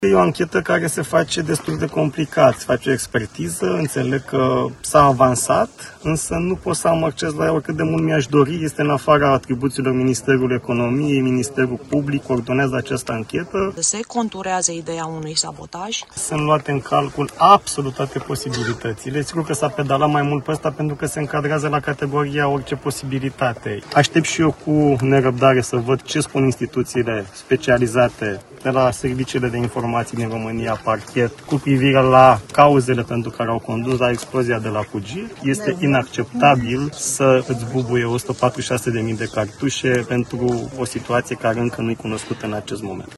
E o anchetă care se face destul de complicat, se face o expertiză, înțeleg că s-a avansat, însă nu pot să am acces la ea oricât de mult mi-aș dori, este în afara atribuțiilor Ministerului Economiei, Ministerul Public coordonează această anchetă. Se conturează ideea unui sabotaj? Sunt luate în calcul absolut toate posibilitățile. Sigur că s-a pedalat mai mult pe ăsta pentru că se încadrează la categoria orice posibilitate. Aștept și eu cu nerăbdare să văd ce spun instituțiile specializate de la serviciile de informații din România, parchet, cu privire la cauzele pentru care au condus la explozia de la Fugir. Este inacceptabil să îți bubuie 146.000 de cartușe pentru o situație care încă nu-i cunoscută în acest moment.